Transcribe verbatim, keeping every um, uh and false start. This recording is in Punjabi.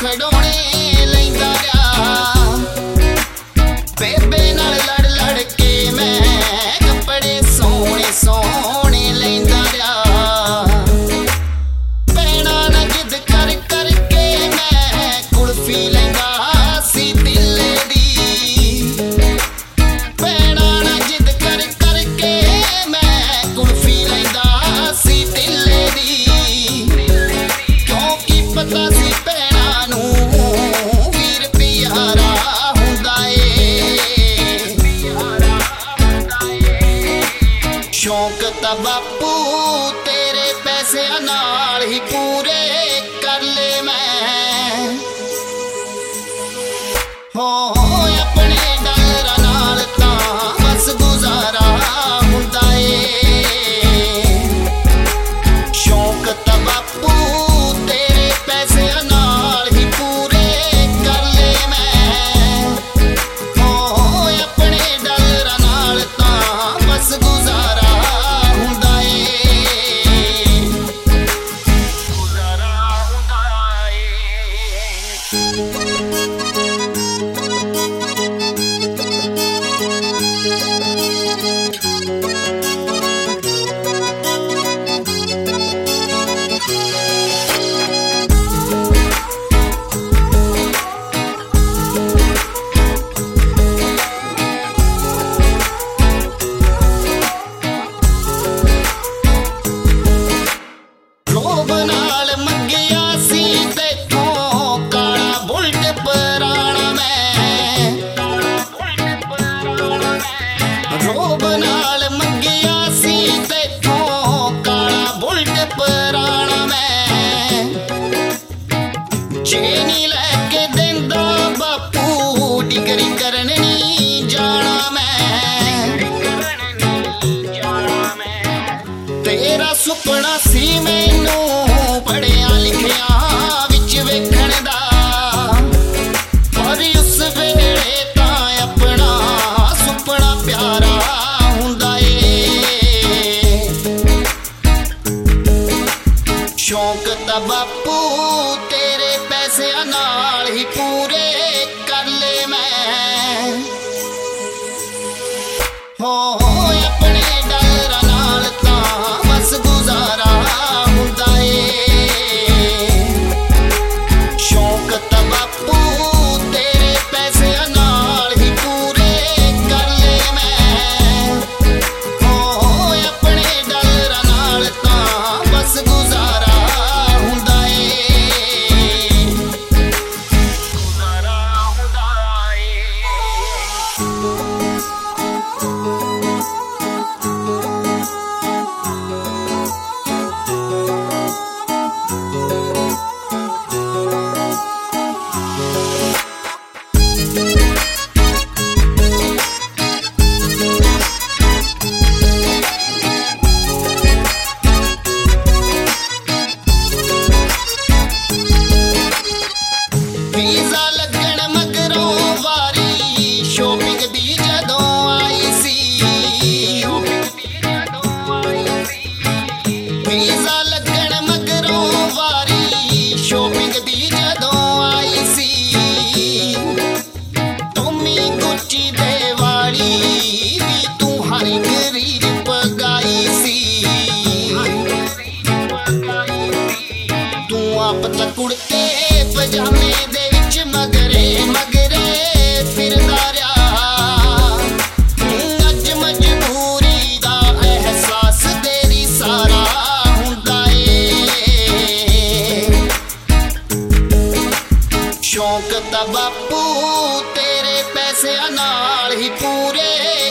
ਖਡੋਣੇ ਲੈਂਦਾ ਰਿਹਾ। ਬੇਬੇ ਨਾਲ ਲੜ ਲੜ ਕੇ ਮੈਂ ਕੱਪੜੇ ਸੋਹਣੇ ਸੋਹਣੇ ਲੈਂਦਾ ਰਿਹਾ। ਭੈਣਾਂ ਨਾਲ ਜਿੱਦ ਕਰ ਕਰਕੇ ਮੈਂ ਕੁਲਫੀ ਲੈਂਦਾ ਸੀ ਤਿੱਲੇ ਦੀ। ਭੈਣਾਂ ਨਾਲ ਜਿੱਦ ਕਰ ਕਰਕੇ ਮੈਂ ਕੁਲਫੀ ਲੈਂਦਾ ਸੀ ਤਿੱਲੇ ਦੀ। ਕਿਉਂਕਿ ਪਤਾ ਸੀ ਭੈਣਾਂ ਨੂੰ ਵੀਰ ਪਿਆਰਾ ਹੁੰਦਾ ਏ। ਸ਼ੌਂਕ ਤਾਂ ਬਾਪੂ ਤੇਰੇ ਪੈਸਿਆਂ ਨਾਲ ਹੀ ਪੂਰੇ ਕਰ ਲੈ ਮੈਂ। ਹੋ ਆਪਣੇ ਡਾਲਰਾਂ ਨਾਲ ਤਾਂ ਬਸ ਗੁਜ਼ਾਰਾ ਹੁੰਦਾ ਏ। ਸ਼ੌਂਕ ਤਾਂ ਬਾਪੂ ਤੇਰੇ ਪੈਸਿਆਂ ਨਾਲ ਹੀ ਪੂਰੇ ਕਰ ਲੈ ਮੈਂ। ਹੋ ਆਪਣੇ ਡਾਲਰਾਂ ਨਾਲ ਤਾਂ ਬਸ ਗੁਜ਼ਾਰਾ ਹੁੰਦਾ ਏ। ਗੁਜ਼ਾਰਾ ਹੁੰਦਾ ਏ। ਰੋਬ ਨਾਲ ਮੰਗਿਆ ਸੀ ਤੇਥੋਂ ਕਾਲਾ ਬੁਲਟ ਪੁਰਾਣਾ ਮੈਂ। ਰੋਬ ਨਾਲ ਮੰਗਿਆ ਸੀ ਤੇਥੋਂ ਕਾਲਾ ਬੁਲਟ ਪੁਰਾਣਾ ਮੈਂ। ਜੇ ਨੀ ਲੈ ਕੇ ਦਿੰਦਾ ਬਾਪੂ ਡਿਗਰੀ ਕਰਨ ਨੀ ਜਾਣਾ ਮੈਂ। ਤੇਰਾ ਸੁਪਨਾ ਸੀ ਮੈਨੂੰ ਪੜ੍ਹਿਆ ਲਿਖਿਆ ਵਿੱਚ ਵੇਖਣ ਦਾ। ਪਰ ਉਸ ਵੇਲੇ ਤਾਂ ਆਪਣਾ ਸੁਪਨਾ ਪਿਆਰਾ ਹੁੰਦਾ ਏ। ਸ਼ੌਂਕ ਤਾਂ ਬਾਪੂ ਤੇਰੇ ਪੈਸਿਆਂ ਨਾਲ ਹੀ ਪੂਰੇ ਕਰ ਲੈ ਮੈਂ। ਹੋ ਆਪਣੇ ਡਾਲਰਾਂ ਨਾਲ ਤਾਂ ਬਸ ਗੁਜ਼ਾਰਾ ਹੁੰਦਾ ਏ। ਸ਼ੌਂਕ ਤਾਂ ਬਾਪੂ ਤੇਰੇ ਪੈਸਿਆਂ ਨਾਲ ਹੀ ਪੂਰੇ ਕਰ ਲੈ ਮੈਂ। ਹੋ ਆਪਣੇ ਡਾਲਰਾਂ ਨਾਲ ਤਾਂ ਬਸ ਗੁਜ਼ਾਰਾ ਹੁੰਦਾ ਏ। ਗੁਜ਼ਾਰਾ ਹੁੰਦਾ ਏ। ਵੀਜ਼ਾ ਲੱਗਣ ਮਗਰੋਂ ਵਾਰੀ ਸ਼ੋਪਿੰਗ ਦੀ ਜਦੋਂ ਆਈ ਸੀ। ਵੀਜ਼ਾ ਲੱਗਣ ਮਗਰੋਂ ਵਾਰੀ ਸ਼ੋਪਿੰਗ ਦੀ ਜਦੋਂ ਆਈ ਸੀ। ਟੋਮੀ ਗੁੱਚੀ ਦੇ ਵਾਲੀ ਵੀ ਤੂੰ ਹਰ ਇੱਕ ਰੀਝ ਪਗਾਈ ਸੀ। ਤੂੰ ਆਪ ਤਾਂ ਕੁੜਤੇ ਪਜਾਮੇ ਦੇ ਵਿੱਚ ਮਗਰੇ ਮਗਰੇ ਫਿਰਦਾ ਰਿਹਾ। ਅੱਜ ਮਜਬੂਰੀ ਦਾ ਅਹਿਸਾਸ ਤੇਰੀ ਸਾਰਾ ਹੁੰਦਾ ਏ। ਸ਼ੌਂਕ ਤਾਂ ਬਾਪੂ ਤੇਰੇ ਪੈਸਿਆਂ ਨਾਲ ਹੀ ਪੂਰੇ